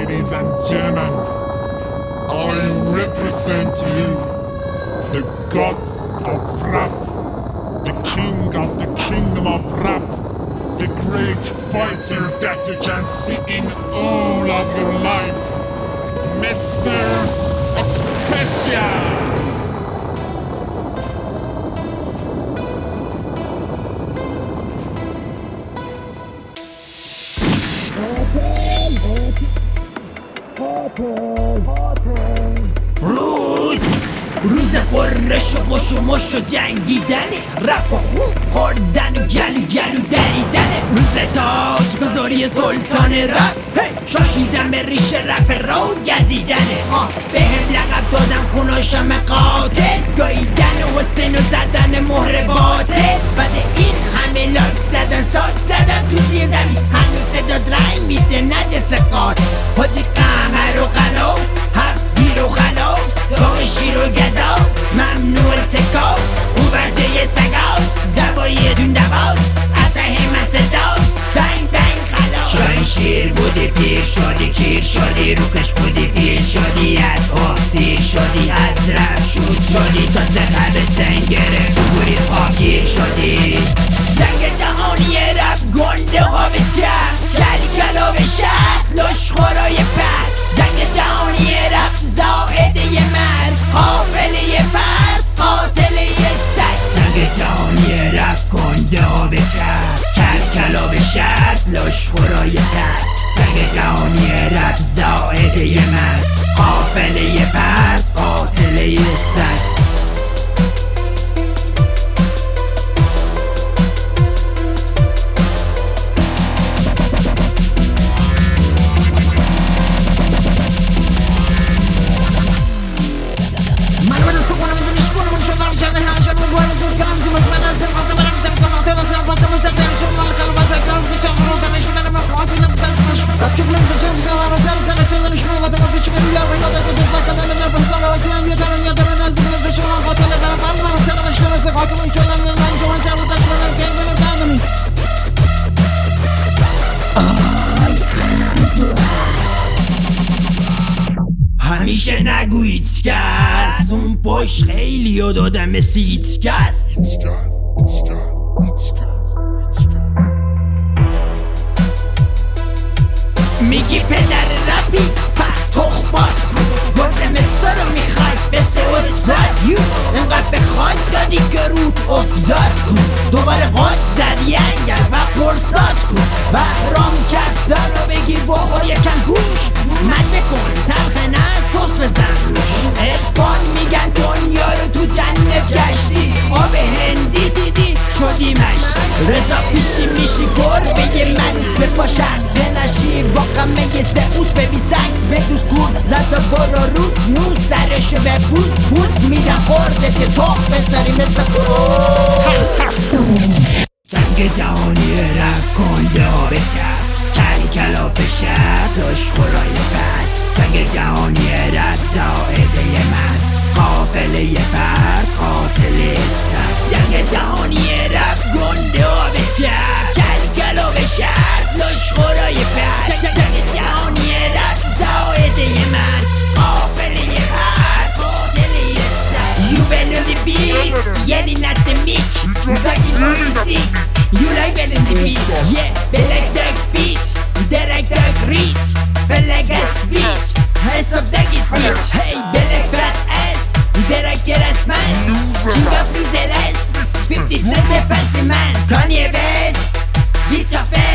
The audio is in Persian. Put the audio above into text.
ladies and gentlemen, I represent you, the god of rap, the king of the kingdom of rap, the great fighter that you can see in all of your life, Mr. Special. روز خورش و خوش و مش و جنگیدنه، رپ و خون خوردن و گلو دریدنه. روز تاج گذاری سلطان رپ، شاشیدن به ریش رپ را و گزیدنه. به هم لقب دادن خوناشم قاتل، گاییدن و حسین و زدن مهر باطل. بعد این همه لایک زدن ساد زدن تو زیر دمی، هنوز صداد رای میده نجس قاتل. حاجی قمر و قلاف، هفت تیر و خلاف، گام شیر و گذاف، ممنوع ارتکاف. او برجه سگاست، دوایی جون دواست، از همه صداست، بنگ بنگ خلاف. شاین شیر بودی پیر شدی کیر شدی، روکش بودی فیل شدی، از آب سیر شدی، از رب شود شدی، تا سقب سنگ گرفت بوری پاکیر شدی. جنگ جهانی رب گنده ها به چپ، کلی کلا به شهر لشخورای پس. جنگ جهانی رب زائده مرد، قافله فرد، قاتله سگ. جنگ جهانی رب گنده ها به چپ، کل کلا به شهر لشخورای پس. جنگ جهانی رب زائده مرد، قافله فرد، قاتله سگ. همیشه نگو هیچ کس، اون پشت خیلی ها دادم مثل هیچ کس. میگی پدر رپی تخمات کن، گفتم استو رو میخوای بسه استاد یو. انقدر بخواد دادی که رود افتاد کن، دوباره قد زدی انگل و پرساد کن. بهرام کفتر رو بگیر بخور یکم گوش، مزه کن تلخه نه سس بزن روش. ارفان میگن دنیا رو تو جنت گشتی، آب هندی دیدی شدی مشتی. رضا پیشی میشی گربه منوس به پاشن، بنشی با قمه زئوس ببی زنگ بدوس کورس. لذا برو روز نوز سرشو به پوز پوز میدم خورده که تخ بذاری مثل کروز. جنگ جهانی رپ گنده ها به چپ، کلی کلا به شهر لشخورای پس. جنگ جهانی رپ زائده من، قافله فرد، قاتل سگ. جنگ جهانی رپ گنده ها به چپ، کلی کلا به شهر لشخورای پس. جنگ جهانی رپ زائده من، قافله فرد، قاتل سگ. You been in the beat, yelling at the mic, Zaggy 46. You like been in the beat, yeah, beleg dug beat, derek dug reach, beleg ass beach, hands up duggy beach. Hey, beleg fat ass, derek get ass man, king of his ass, 50 Cent the fancy man. Kanye West, bitch of